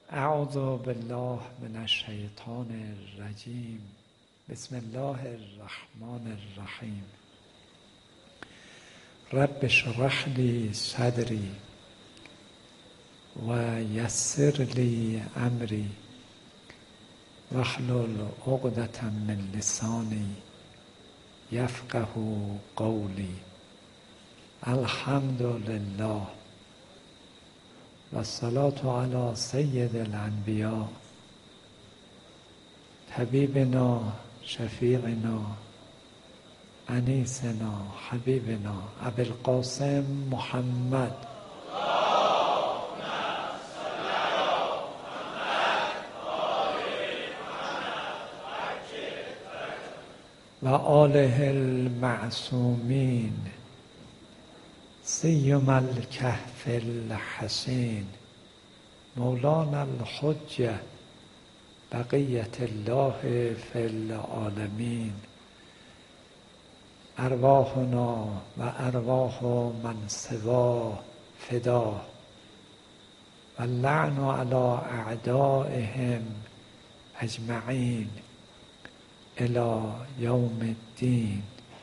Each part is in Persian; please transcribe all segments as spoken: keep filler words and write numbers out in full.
اعوذ بالله من الشیطان الرجیم. بسم الله الرحمن الرحیم. رب اشرح لی صدری و یسر لی امری واحلل عقدة من لسانی یفقه قولی. الحمد لله و الصلاة علی سید الانبیاء طبیبنا شفیعنا انیسنا حبیبنا ابی القاسم محمد و آله المعصومین سیم الکهف الحسین مولانا الحجة بقیت الله فی العالمین. ارواحنا و ارواح من سواه فدا و اللعن علی اعدائهم اجمعین الی یوم الدین.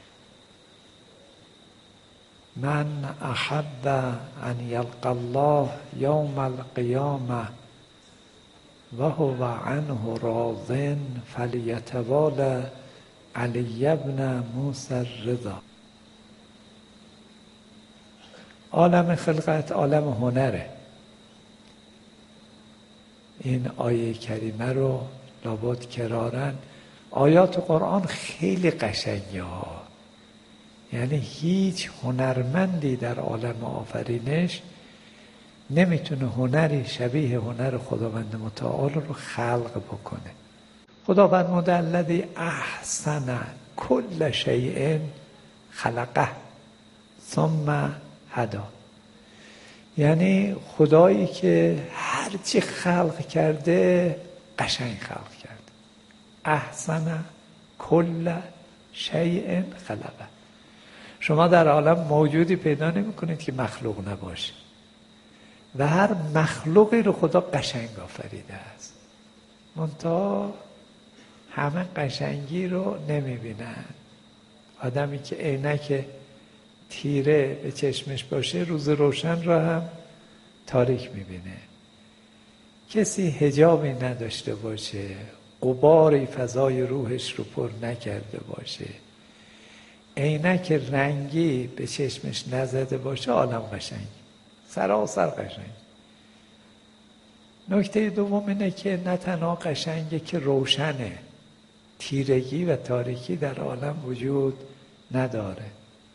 من احب ان یلقی الله یوم القیامة و هو عنه راض فلیتوالى علی بن موسی الرضا. عالم خلقت عالم هنره. این آیه کریمه رو لابد کرارن آیات قرآن خیلی قشنگه ها. یعنی هیچ هنرمندی در عالم آفرینش نمیتونه هنری شبیه هنر خداوند متعال رو خلق بکنه. خداوند فرموده الذی احسن کل شیء خلقه ثم هدی. یعنی خدایی که هرچی خلق کرده قشنگ خلق کرده. احسن کل شیء خلقه. شما در عالم موجودی پیدا نمی کنید که مخلوق نباشه و هر مخلوقی رو خدا قشنگ آفریده است. منتها همه قشنگی رو نمی بینن. آدمی که عینک تیره به چشمش باشه روز روشن رو هم تاریک می بینه. کسی حجابی نداشته باشه، غباری فضای روحش رو پر نکرده باشه، عینک رنگی به چشمش نزده باشه، عالم قشنگ، سراسر قشنگ. نکته دوم اینه که نه تنها قشنگه که روشنه، تیرگی و تاریکی در عالم وجود نداره.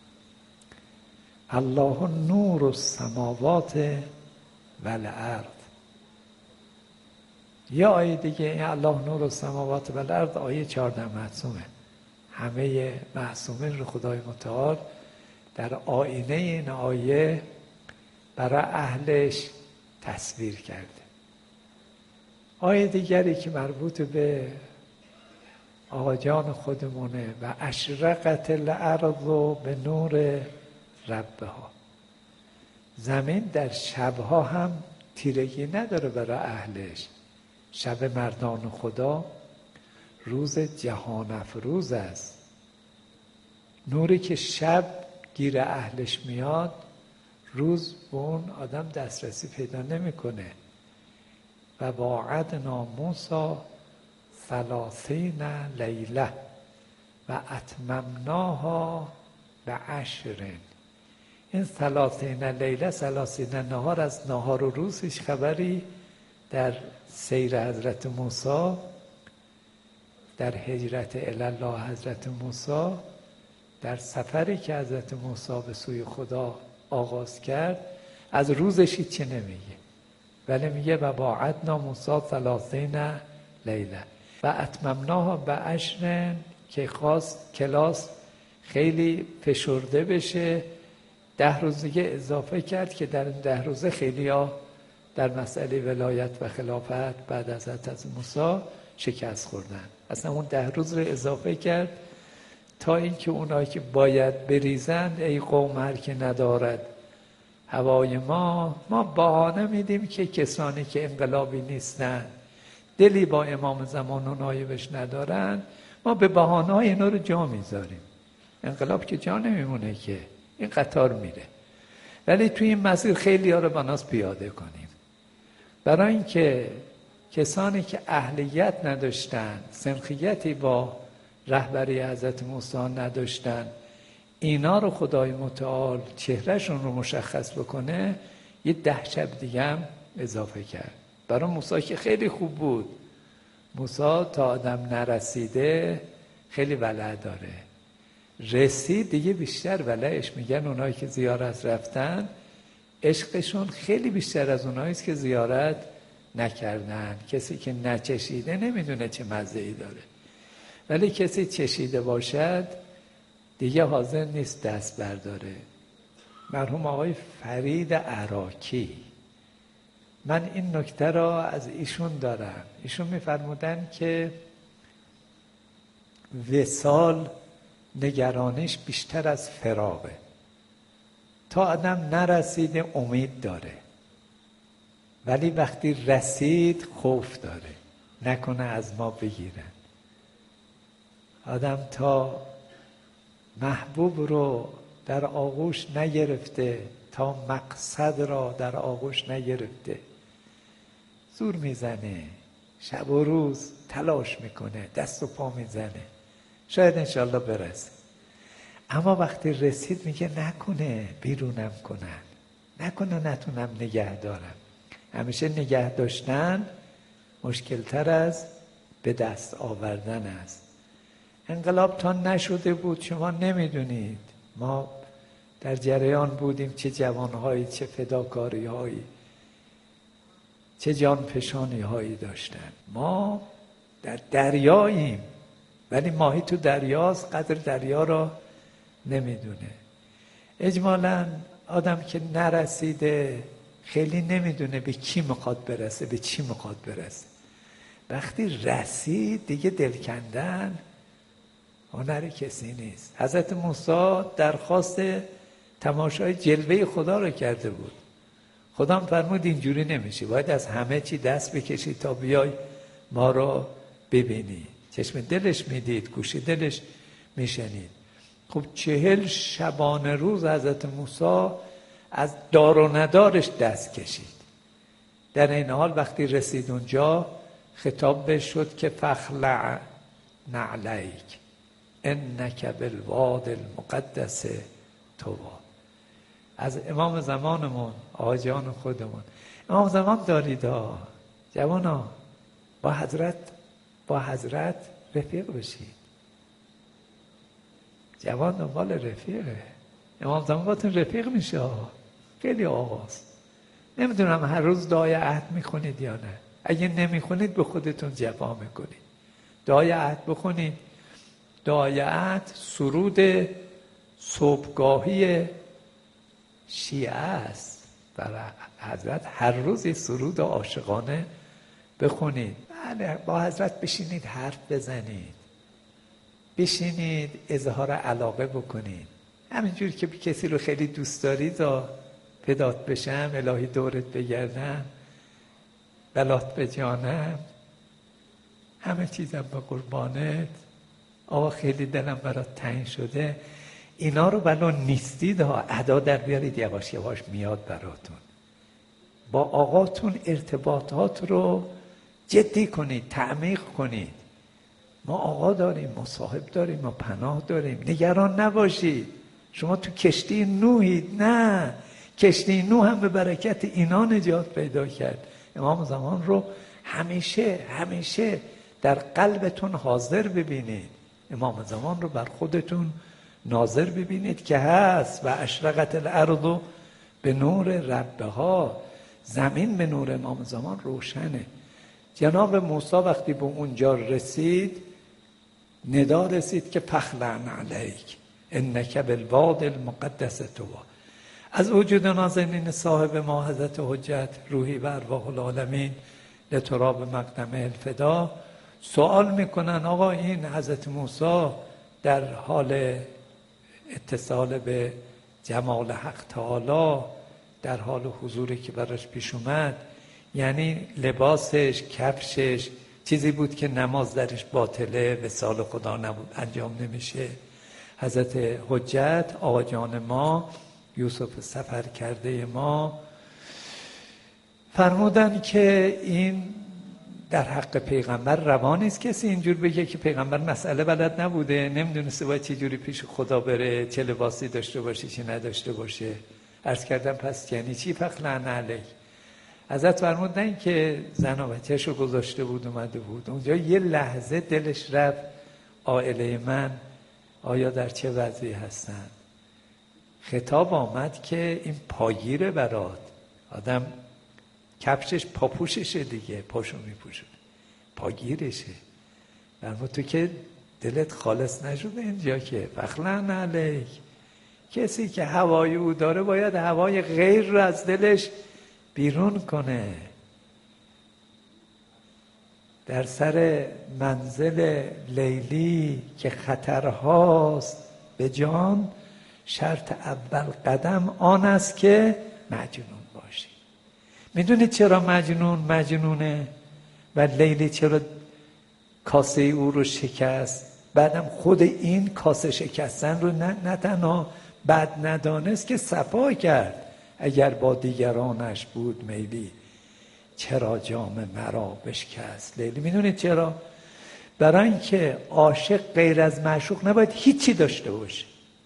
الله نور السماوات والارض. یه آیه دیگه الله نور السماوات والارض آیه چهارده معصومه. همه معصومین رو خدای متعال در آینه این آیه برای اهلش تصویر کرده. آیه دیگری که مربوط به آقا جان خودمونه و اشرقت الارض به نور ربها. زمین در شبها هم تیرگی نداره برای اهلش. شب مردان خدا روز جهان افروز است. نوری که شب گیر اهلش میاد روز به اون آدم دسترسی پیدا نمیکنه. و واعدنا موسی ثلاثین لیله و اتممناها بعشر. این ثلاثین لیله ثلاثین نهار از نهار و روز هیچ خبری در سیر حضرت موسی، در هجرت الله حضرت موسی، در سفری که حضرت موسی به سوی خدا آغاز کرد از روزش هیچی نمیگه، ولی میگه و واعدنا موسی ثلاثین لیله و اتممناها بعشر، که خواست کلاس خیلی فشرده بشه. ده روز دیگه اضافه کرد که در این ده روزه خیلی ها در مسئله ولایت و خلافت بعد از حضرت موسی شکست خوردن. اصلا اون ده روز رو اضافه کرد تا اینکه اونایی که باید بریزند ای قوم هر که ندارد هوای ما ما بهانه میدیم که کسانی که انقلابی نیستن، دلی با امام زمان و نایبش ندارن، ما به بهانه های اینا رو جا میذاریم. انقلاب که جا نمیمونه که، این قطار میره. ولی توی این مسیر خیلی ها رو بناس پیاده کنیم، برای اینکه کسانی که اهلیت نداشتن، سنخیتی با رهبری حضرت موسی نداشتن، اینا رو خدای متعال چهرهشون رو مشخص بکنه، یه ده شب دیگه هم اضافه کرد. برای موسی که خیلی خوب بود، موسی تا آدم نرسیده خیلی ولع داره، رسید دیگه بیشتر ولعش. میگن اونایی که زیارت رفتن عشقشون خیلی بیشتر از اوناییست که زیارت نکردن. کسی که نچشیده نمیدونه چه مزه‌ای داره، ولی کسی چشیده باشد دیگه حاضر نیست دست برداره. مرحوم آقای فرید عراکی، من این نکته را از ایشون دارم. ایشون میفرمودن که وصال نگرانش بیشتر از فراغه. تا آدم نرسیده امید داره، ولی وقتی رسید خوف داره نکنه از ما بگیرن. آدم تا محبوب رو در آغوش نگرفته، تا مقصد را در آغوش نگرفته، زور میزنه، شب و روز تلاش میکنه، دست و پا میزنه، شاید انشالله برسه. اما وقتی رسید میگه نکنه بیرونم کنن، نکنه نتونم نگه دارم. همیشه نگه داشتن مشکلتر از به دست آوردن است. انقلاب تا نشده بود شما نمیدونید، ما در جریان بودیم، چه جوانهایی، چه فداکاری هایی، چه جان پشانی هایی داشتن. ما در دریاییم، ولی ماهی تو دریاست، قدر دریا را نمیدونه. اجمالاً آدم که نرسیده خیلی نمیدونه به کی میخواد برسه، به چی میخواد برسه. وقتی رسید دیگه دل کندن هنر کسی نیست. حضرت موسی درخواست تماشای جلوه خدا رو کرده بود. خدا هم فرمود اینجوری نمیشه، باید از همه چی دست بکشی تا بیای ما رو ببینی. چشم دلش میدید، گوش دلش میشنید. خب چهل شبانه روز حضرت موسی از دار و ندارش دست کشید. در این حال وقتی رسید اونجا خطاب بهش شد که فخلع نعلیک انک بالواد المقدس طوی. از امام زمانمون، آقا جان خودمون، امام زمان دارید ها جوانا، با حضرت با حضرت رفیق بشید. جوان دنبال رفیقه، امام زمان باتون رفیق میشه. خیلی آقاست. نمیدونم هر روز دعای عهد میخونید یا نه. اگه نمیخونید به خودتون جفا میکنید. دعای عهد بخونید. دعای عهد سرود صبحگاهی شیعه است. برای حضرت هر روز سرود عاشقانه بخونید. بله، با حضرت بشینید حرف بزنید، بشینید اظهار علاقه بکنید. همینجور که کسی رو خیلی دوست دارید و فدات بشم، الهی دورت بگردم، بلات به جانم، همه چیزم به قربانت، آقا خیلی دلم برات تنگ شده. اینا رو بلا نیستید ها، ادا در بیارید، یواش یواش میاد براتون. با آقاتون ارتباطات رو جدی کنید، تعمیق کنید. ما آقا داریم، ما صاحب داریم، ما پناه داریم. نگران نباشید. شما تو کشتی نوحید. نه، کشتی نوح هم به برکت اینا نجات پیدا کرد. امام زمان رو همیشه همیشه در قلبتون حاضر ببینید. امام زمان رو بر خودتون ناظر ببینید که هست. و اشرقت الارض به نور ربها، زمین به نور امام زمان روشنه. جناب موسی وقتی به اونجا رسید ندا رسید که فخلع علیک انک بالواد المقدس طوی. از وجود نازنین صاحب ما حضرت حجت روحی و ارواح العالمین لتراب مقدمه الفدا سوال میکنن آقا این حضرت موسی در حال اتصال به جمال حق تعالی در حال حضوری که براش پیش اومد، یعنی لباسش، کفشش چیزی بود که نماز درش باطله، وصال خدا نبود، انجام نمیشه. حضرت حجت آقا جان ما، یوسف سفر کرده ما، فرمودن که این در حق پیغمبر روا نیست کسی اینجور بگه که پیغمبر مسئله بلد نبوده، نمیدونسته باید چه جوری پیش خدا بره، چه لباسی داشته باشه چه نداشته باشه. عرض کردم پس یعنی چی فخلعن علیک؟ حضرت فرمودن که زن و بچه‌ش رو گذاشته بود اومده بود اونجا، یه لحظه دلش رفت عائله من آیا در چه وضعی هستن. خطاب آمد که این پاگیره برات، آدم کفشش پاپوششه دیگه، پاشو میپوشه، پاگیرشه. اما تو که دلت خالص نشده اینجا که فخلعن علیک. کسی که هوای او داره باید هوای غیر رو از دلش بیرون کنه. در سر منزل لیلی که خطرهاست به جان، شرط اول قدم آن است که مجنون باشی. میدونید چرا مجنون مجنونه و لیلی چرا کاسه او رو شکست؟ بعدم خود این کاسه شکستن رو نه, نه تنها بد ندانست که صفا کرد. اگر با دیگرانش بود میلی، چرا جام مرا بشکست لیلی. میدونید چرا؟ برای اینکه عاشق غیر از معشوق نباید هیچی داشته باشه.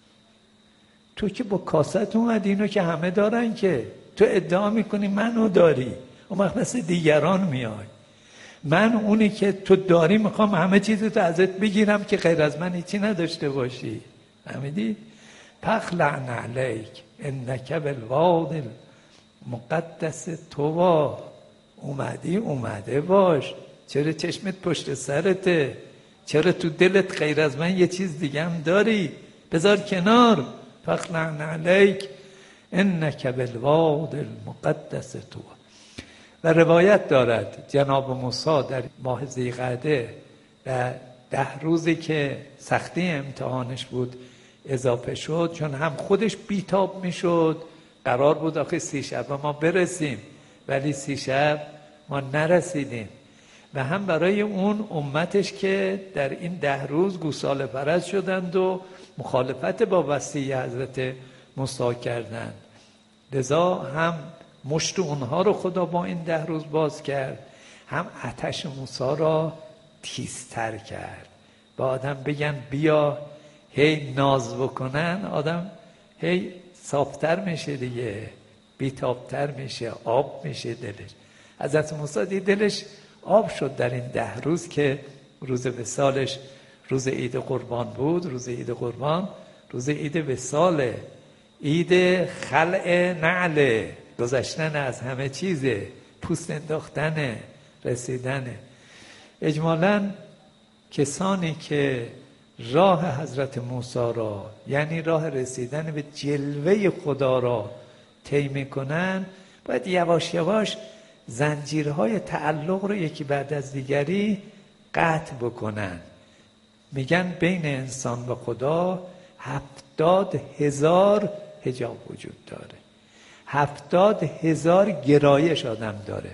تو که با کاست اومدی، اینو که همه دارن، که تو ادعا میکنی منو داری، اون وقت مثل دیگران میای. من اونی که تو داری میخوام همه چیزو تو ازت بگیرم که غیر از من هیچی نداشته باشی. فهمیدی؟ فخلعن علیک انک بالوادی المقدس طوی. اومدی اومده باش. چرا چشمت پشت سرته؟ چرا تو دلت غیر از من یه چیز دیگه هم داری؟ بذار کنار. فخلعن علیک انک بالوادی المقدس طوی. و روایت دارد جناب موسی در ماه ذیقعده و ده روزی که سختی امتحانش بود اضافه شد، چون هم خودش بیتاب میشد، قرار بود آخه سی شب ما برسیم ولی سی شب ما نرسیدیم، و هم برای اون امتش که در این ده روز گوساله پرست شدند و مخالفت با وصیه حضرت موسی کردند. لذا هم مشت اونها رو خدا با این ده روز باز کرد، هم آتش موسی را تیزتر کرد. با آدم بگن بیا، هی ناز بکنن، آدم هی صافتر میشه دیگه، بیتابتر میشه، آب میشه دلش. حضرت موسی دی دلش آب شد در این ده روز که روز وصالش روز عید قربان بود. روز عید قربان روز عید وصاله، عید خلع نعل، گذشتن از همه چیزه، پوست انداختنه، رسیدنه. اجمالاً کسانی که راه حضرت موسی را، یعنی راه رسیدن به جلوه خدا را طی میکنن، باید یواش یواش زنجیرهای تعلق رو یکی بعد از دیگری قطع بکنن. میگن بین انسان و خدا هفتاد هزار حجاب وجود داره، هفتاد هزار گرایش آدم داره،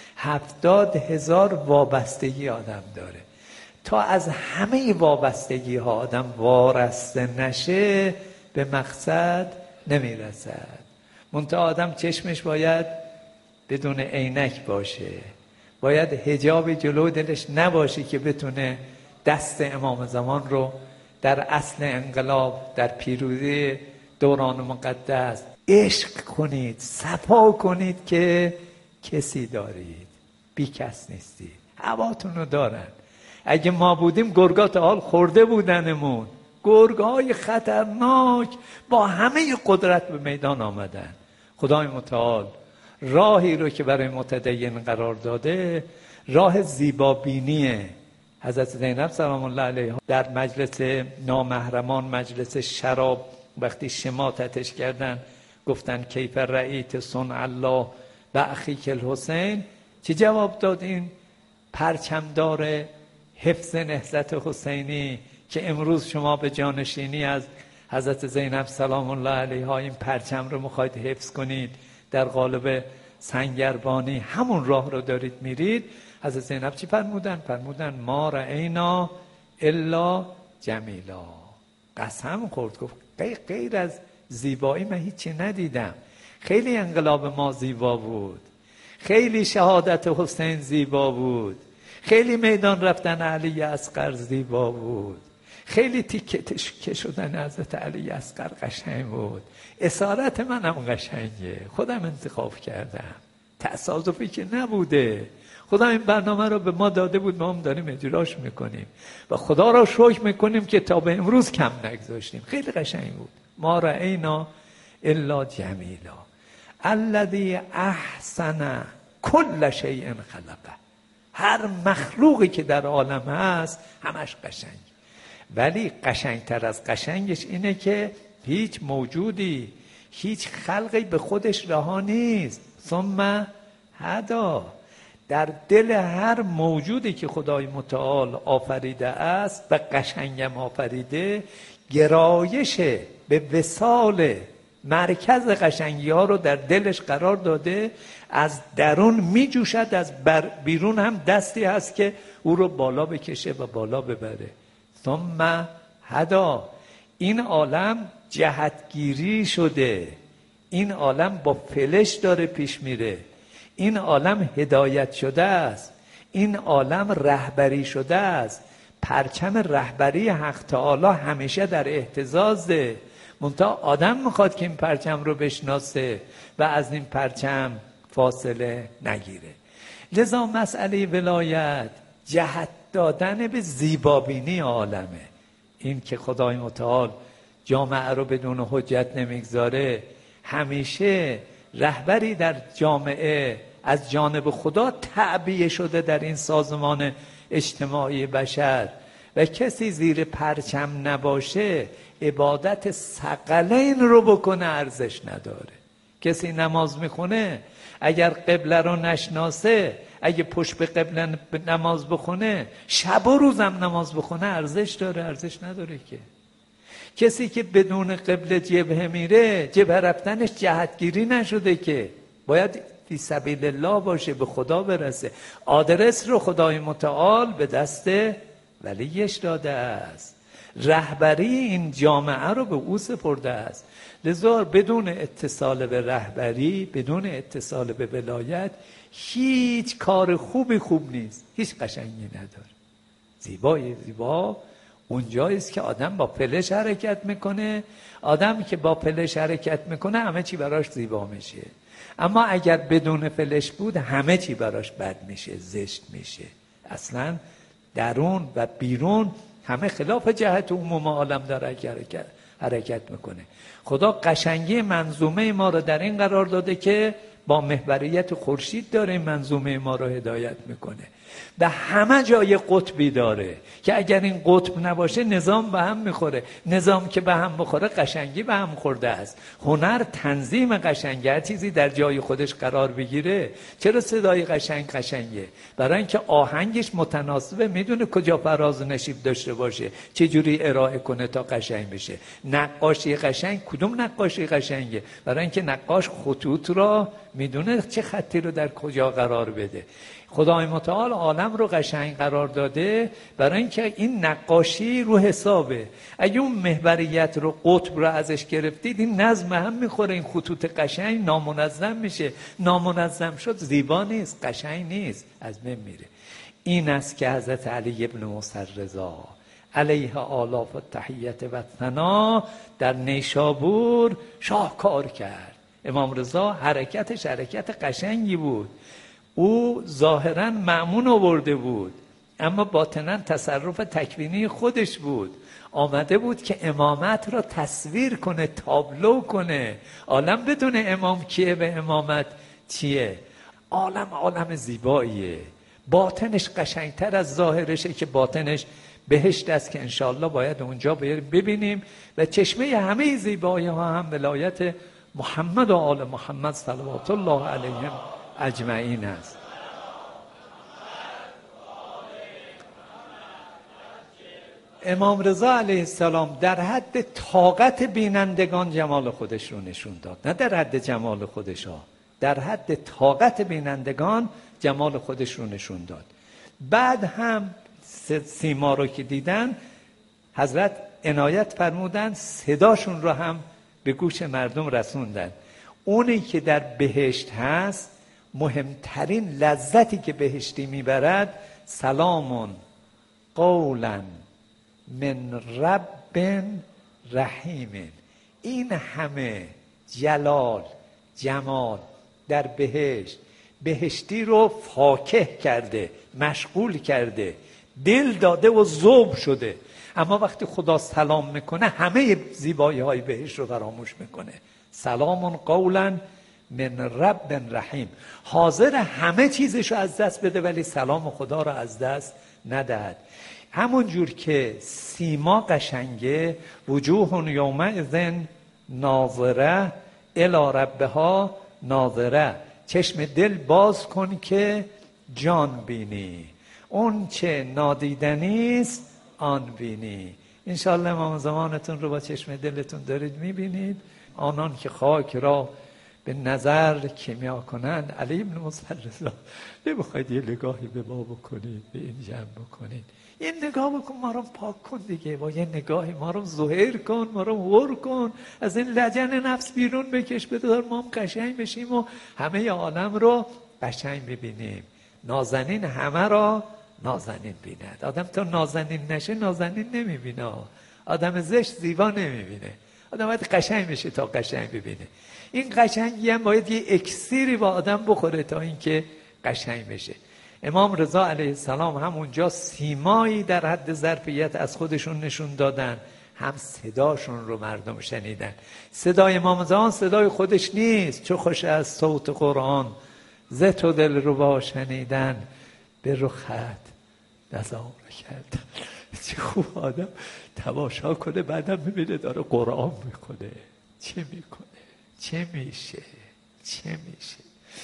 هفتاد هزار وابستگی آدم داره. تا از همه وابستگی ها آدم وارسته نشه به مقصد نمیرسد. منتها آدم چشمش باید بدون عینک باشه، باید حجاب جلو دلش نباشه که بتونه دست امام زمان رو در اصل انقلاب، در پیروزی دوران مقدس عشق کنید، صفا کنید که کسی دارید، بی کس نیستید، هواتون رو دارن. اگه ما بودیم گرگات حال خورده بودنمون، گرگای خطرناک با همه قدرت به میدان آمدن. خدای متعال راهی رو که برای متدین قرار داده، راه زیبابینیه. حضرت زینب سلام الله علیها در مجلس نامحرمان، مجلس شراب، وقتی شماتتش کردن گفتن کیف رأیت صنع الله و اخیک الحسین، چه جواب داد این پرچمدار حفظ نهضت حسینی که امروز شما به جانشینی از حضرت زینب سلام الله علیها این پرچم رو میخواید حفظ کنید؟ در قالب سنگربانی همون راه رو دارید میرید. حضرت زینب چی فرمودن؟ فرمودن ما رأینا الا جمیلا. قسم خورد، گفت غیر از زیبایی من هیچی ندیدم. خیلی انقلاب ما زیبا بود، خیلی شهادت حسین زیبا بود، خیلی میدان رفتن علی اصغر زیبا بود، خیلی تیکه تشکه شدن حضرت علی اصغر قشنگ بود، اسارت منم قشنگه، خودم انتخاب کردم، تصادفی که نبوده. خدا این برنامه رو به ما داده بود، ما هم داریم اجراش میکنیم و خدا را شکر میکنیم که تا به امروز کم نگذاشتیم. خیلی قشنگ بود. ما رأینا الا جمیلا الذی احسن کل شیء خلقه. هر مخلوقی که در عالم هست همش قشنگ، ولی قشنگتر از قشنگش اینه که هیچ موجودی، هیچ خلقی به خودش رها نیست. ثم هدا. در دل هر موجودی که خدای متعال آفریده است و قشنگم آفریده، گرایش به وصال مرکز قشنگی ها رو در دلش قرار داده. از درون می جوشد، از بیرون هم دستی هست که او رو بالا بکشه و بالا ببره. ثم هدا. این عالم جهتگیری شده، این عالم با فلش داره پیش میره، این عالم هدایت شده است، این عالم رهبری شده است. پرچم رهبری حق تعالی همیشه در اهتزازه، منتها آدم میخواد که این پرچم رو بشناسه و از این پرچم فاصله نگیره. لذا مسئله ولایت جهت دادن به زیبابینی عالمه. این که خدای متعال جامعه رو بدون حجت نمیگذاره، همیشه رهبری در جامعه از جانب خدا تعبیه شده در این سازمان اجتماعی بشر و کسی زیر پرچم نباشه عبادت ثقلین رو بکنه ارزش نداره. کسی نماز میخونه اگر قبله رو نشناسه، اگه پشت به قبله نماز بخونه، شب و روزم نماز بخونه ارزش داره؟ ارزش نداره که. کسی که بدون قبله جبهه میره، جبهه رفتنش جهتگیری نشده که، باید فی سبیل الله باشه، به خدا برسه. آدرس رو خدای متعال به دست ولیش داده است، رهبری این جامعه رو به او سپرده است. لذا بدون اتصال به رهبری، بدون اتصال به ولایت، هیچ کار خوبی خوب نیست، هیچ قشنگی نداره. زیبای زیبا اونجاییست که آدم با فلش حرکت میکنه. آدمی که با فلش حرکت میکنه همه چی براش زیبا میشه، اما اگر بدون فلش بود همه چی براش بد میشه، زشت میشه. اصلا درون و بیرون همه خلاف جهت عموم عالم داره حرکت حرکت میکنه. خدا قشنگی منظومه ما رو در این قرار داده که با محوریت خورشید داره این منظومه ما رو هدایت میکنه و همه جای قطبی داره که اگر این قطب نباشه نظام به هم میخوره. نظام که به هم بخوره قشنگی به هم خورده است. هنر تنظیم قشنگی، هر چیزی در جای خودش قرار بگیره. چرا صدای قشنگ قشنگه؟ برای اینکه آهنگش متناسبه، میدونه کجا فراز و نشیب داشته باشه، چه جوری ارائه کنه تا قشنگ بشه. نقاشی قشنگ، کدوم نقاشی قشنگه؟ برای اینکه نقاش خطوط را میدونه چه خطی رو در کجا قرار بده. خدای متعال عالم رو قشنگ قرار داده برای اینکه این نقاشی رو حسابه. اگه اون محوریت رو، قطب رو ازش گرفتید، این نظم هم میخوره، این خطوط قشنگ نامنظم میشه. نامنظم شد زیبا نیست، قشنگ نیست، از بین میره. این است که حضرت علی ابن موسی رضا علیه آلاف و تحیت و ثنا در نیشابور شاهکار کرد. امام رضا حرکتش حرکت قشنگی بود. او ظاهراً مأمون آورده بود، اما باطناً تصرف تکوینی خودش بود. آمده بود که امامت را تصویر کنه، تابلو کنه. عالم بدون امام کیه و امامت چیه. عالم عالم زیباییه، باطنش قشنگتر از ظاهرشه که باطنش بهشت است که انشاءالله باید اونجا ببینیم. و چشمه همه زیبایی ها هم ولایت محمد و آل محمد صلوات الله علیهم اجمعین است. امام رضا علیه السلام در حد طاقت بینندگان جمال خودش رو نشون داد، نه در حد جمال خودش ها. در حد طاقت بینندگان جمال خودش رو نشون داد. بعد هم سیما رو که دیدن حضرت عنایت فرمودن صداشون رو هم به گوش مردم رسوندن. اونی که در بهشت هست، مهمترین لذتی که بهشتی میبرد سلام قولا من رب رحیم. این همه جلال جمال در بهشت، بهشتی رو فاکه کرده، مشغول کرده، دل داده و ذوب شده. اما وقتی خدا سلام میکنه همه زیبایی های بهشت رو فراموش میکنه. سلام قولا من رب رحیم. حاضر همه چیزش رو از دست بده ولی سلام خدا رو از دست ندهد. همون جور که سیما قشنگه، وجوه یومئذ ناظره الی ربها ناظره. چشم دل باز کن که جان بینی، اون چه نادیدنی است آن بینی. انشالله امام زمانتون رو با چشم دلتون دارید میبینید. آنان که خاک را به نظر کیمیا کنند، علی بن موسی رضا، نمیخواید یه نگاهی به ما بکنید، به این جمع بکنید، یه نگاه بکن ما رو پاک کن دیگه، با یه نگاهی ما رو ظاهر کن، ما رو ور کن، از این لجن نفس بیرون بکش، بدار ما هم قشنگ بشیم و همه عالم رو قشنگ ببینیم. نازنین همه را نازنین بیند. آدم تا نازنین نشه نازنین نمیبینه. آدم زشت زیبا نمیبینه. آدم باید قشنگ بشه تا قشنگ ببینه. این قشنگی هم باید یه اکسیری با آدم بخوره تا اینکه قشنگ بشه. امام رضا علیه السلام هم اونجا سیمایی در حد ظرفیت از خودشون نشون دادن، هم صداشون رو مردم شنیدن. صدای امام زمان صدای خودش نیست. چه خوش از صوت قرآن ز تو دل رو با شنیدن، به رخت نظاره کردن. چه خوب آدم تماشا کنه بعدم ببینه داره قرآن میکنه، چه میکنه، چه میشه، چه میشه.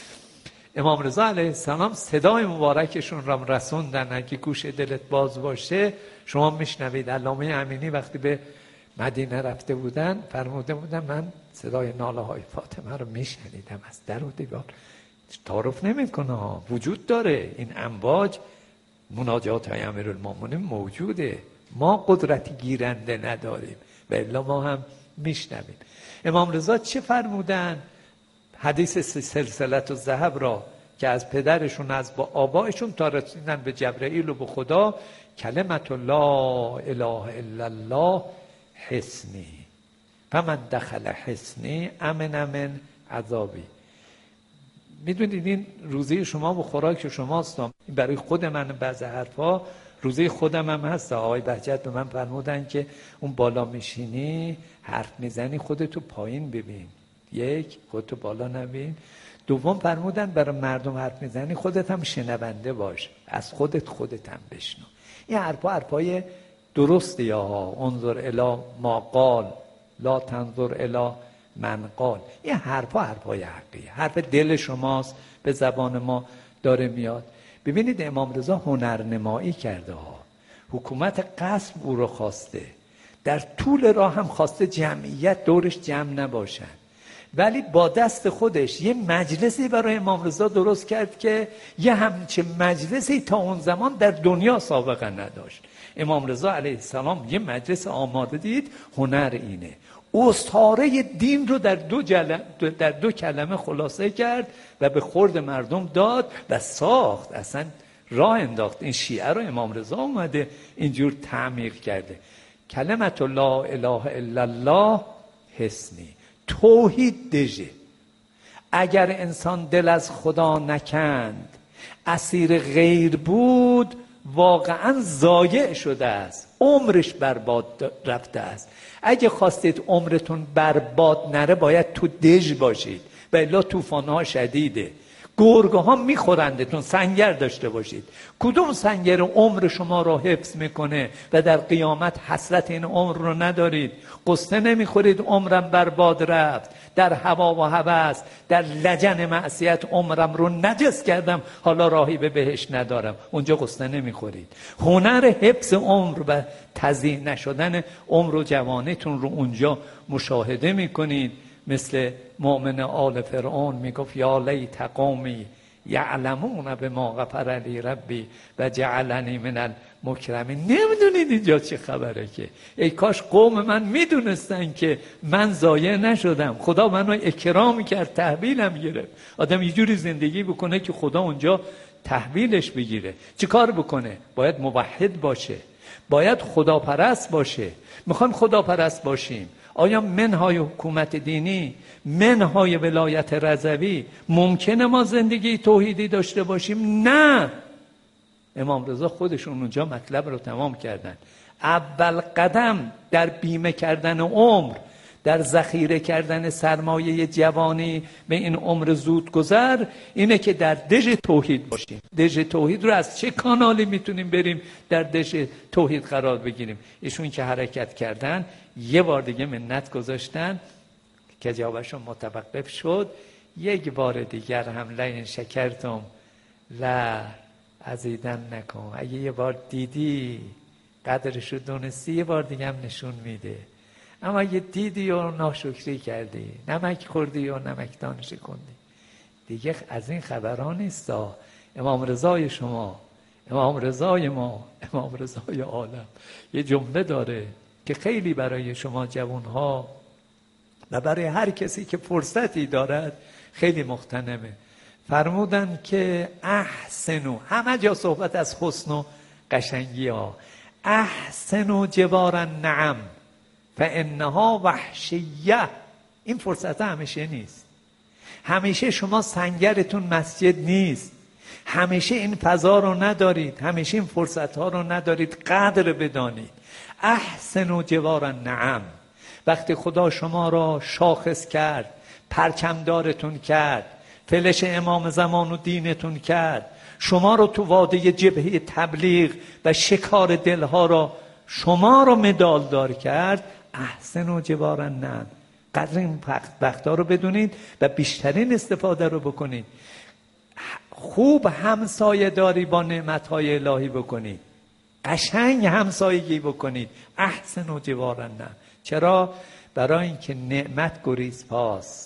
امام رضا علیه السلام صدای مبارکشون را رسوندن. اگه گوش دلت باز باشه شما میشنوید. علامه امینی وقتی به مدینه رفته بودن فرموده بودن من صدای ناله های فاطمه رو میشنیدم از در و دیوار. تعارف نمیکنه، وجود داره. این امواج مناجات های امیرالمومنین موجوده. ما قدرتی گیرنده نداریم و الا ما هم میشنویم. امام رضا چه فرمودن؟ حدیث سلسلت الذهب را که از پدرشون از با آبایشون تا رسیدن به جبرئیل و به خدا، کلمت لا اله الا الله حصنی فمن دخل حصنی امن من عذابی. میدونید این روزی شما و خوراک شماست. این برای خود من بعض حرفا روزی خودم هم هست. آقای بهجت به من فرمودن که اون بالا میشینی حرف میزنی خودتو پایین ببین. یک، خودتو بالا نبین. دوم فرمودن برای مردم حرف میزنی خودت هم شنونده باش، از خودت خودت هم بشنو. این حرفا حرفای درسته. یا انظر الی ما قال لا تنظر الی من قال. این حرفا حرفای حقیه، حرف دل شماست، به زبان ما داره میاد. ببینید امام رضا هنرنمایی کرده ها. حکومت غصب او رو خواسته، در طول راه هم خواسته جمعیت دورش جمع نباشن، ولی با دست خودش یه مجلسی برای امام رضا درست کرد که یه همچه مجلسی تا اون زمان در دنیا سابقه نداشت. امام رضا علیه السلام یه مجلس آماده دید. هنر اینه، استاره دین رو در دو, جل... در دو کلمه خلاصه کرد و به خورد مردم داد و ساخت، اصلا راه انداخت. این شیعه رو امام رضا اومده اینجور تعمیق کرده. کلمت لا اله الا الله حصنی، توحید دژه. اگر انسان دل از خدا نکند، اسیر غیر بود، واقعا ضایع شده است، عمرش برباد رفته است. اگه خواستید عمرتون برباد نره باید تو دژ باشید و الا طوفان‌ها شدیده. گرگه ها میخورندتون، سنگر داشته باشید. کدوم سنگر عمر شما رو حفظ میکنه و در قیامت حسرت این عمر رو ندارید؟ قصه نمیخورید عمرم برباد رفت، در هوا و هوس، در لجن معصیت عمرم رو نجس کردم، حالا راهی به بهشت ندارم. اونجا قصه نمیخورید. هنر حفظ عمر و تضییع نشدن عمر و جوانیتون رو اونجا مشاهده میکنید مثل مؤمن آل فرعون میگفت یا لیت قومی یعلمون بما غفر لی ربی و جعلنی من المکرمین. نمیدونید اینجا چه خبره که ای کاش قوم من میدونستن که من ضایع نشدم، خدا منو اکرام کرد، تحویلم گرفت. آدم یه جوری زندگی بکنه که خدا اونجا تحویلش بگیره. چی کار بکنه؟ باید موحد باشه، باید خداپرست باشه. میخوایم خداپرست باشیم، آیا منهای حکومت دینی، منهای ولایت رضوی ممکنه ما زندگی توحیدی داشته باشیم؟ نه. امام رضا خودشون اونجا مطلب رو تمام کردن. اول قدم در بیمه کردن عمر، در ذخیره کردن سرمایه جوانی به این عمر زود گذر، اینه که در دژ توحید باشیم. دژ توحید رو از چه کانالی میتونیم بریم در دژ توحید قرار بگیریم؟ ایشون که حرکت کردن یه بار دیگه منت گذاشتن که جوابشون متوقف شد. یک بار دیگر حمله این شکرتم لا ازیدن نکن. اگه یه بار دیدی قدرشو دونستی یه بار دیگه هم نشون میده. اما اگه دیدی و ناشکری کردی، نمک خوردی و نمکدان شکوندی، دیگه از این خبران نیستا. امام رضای شما، امام رضای ما، امام رضای عالم یه جمله داره که خیلی برای شما جوانها و برای هر کسی که فرصتی دارد خیلی مغتنمه. فرمودن که احسنو، همه جا صحبت از حسن و قشنگی ها، احسنو جوار النعم فانها وحشیه. این فرصت همیشه نیست. همیشه شما سنگرتون مسجد نیست، همیشه این فضا رو ندارید، همیشه این فرصت ها رو ندارید. قدر بدانید. احسنو جوار النعم، وقتی خدا شما را شاخص کرد، پرچمدارتون کرد، فلش امام زمان و دینتون کرد، شما رو تو واده جبهه تبلیغ و شکار دلها را شما رو مدال دار کرد، احسن و جوار النعم، قدر این وقتا رو بدونید و بیشترین استفاده رو بکنید. خوب همسایه داری با نعمتهای الهی بکنید، قشنگ همسایگی بکنید. احسن و جوار النعم. چرا؟ برای اینکه نعمت گریز پاس،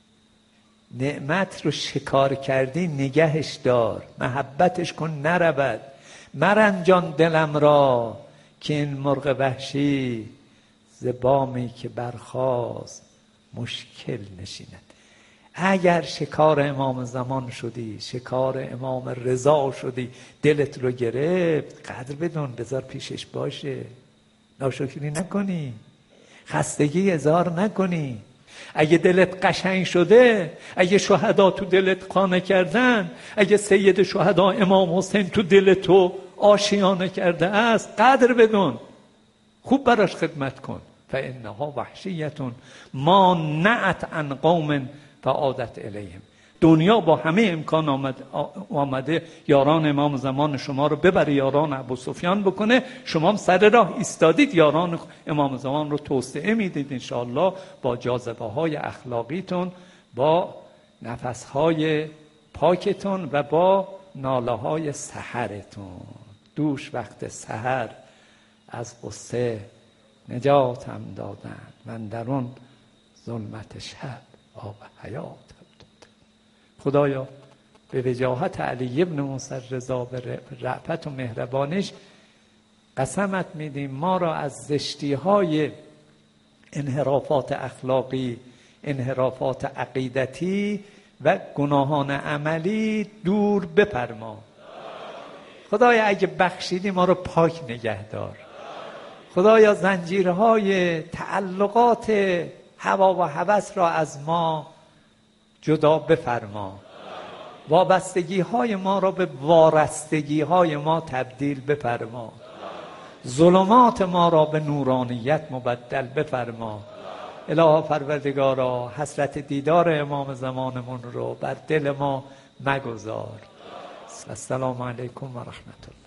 نعمت رو شکار کردی نگهش دار، محبتش کن نرود. مرنجان دلم را که این مرغ وحشی ز بامی که برخاست مشکل نشیند. اگر شکار امام زمان شدی، شکار امام رضا شدی، دلت رو گرفت، قدر بدون، بذار پیشش باشه، ناشکری نکنی، خستگی اظهار نکنی. اگه دلت قشنگ شده، اگه شهدا تو دلت قانع کردن، اگه سید شهدا امام حسین تو دل تو آشیانه کرده است، قدر بدون، خوب براش خدمت کن. فانها وحشیتون ما نعت عن قوم فعادت الیهم. دنیا با همه امکان آمد آمده یاران امام زمان شما رو ببره یاران ابو سفیان بکنه، شما هم سر راه ایستادید، یاران امام زمان رو توسعه میدید انشاءالله با جاذبه های اخلاقیتون، با نفس های پاکتون و با ناله های سحرتون. دوش وقت سحر از قصه نجاتم دادن، من در اون ظلمت شب آب حیات. خدایا به وجاهت علی ابن موسی رضا به رأفت و مهربانش قسمت میدیم ما را از زشتی های انحرافات اخلاقی، انحرافات عقیدتی و گناهان عملی دور بفرما. خدایا اگه بخشیدی ما رو پاک نگه دار. خدایا زنجیرهای تعلقات هوا و هوس را از ما جدا بفرما. وابستگی های ما را به وارستگی های ما تبدیل بفرما. ظلمات ما را به نورانیت مبدل بفرما. الها پروردگارا حسرت دیدار امام زمانمون رو بر دل ما مگذار. السلام علیکم و رحمت الله.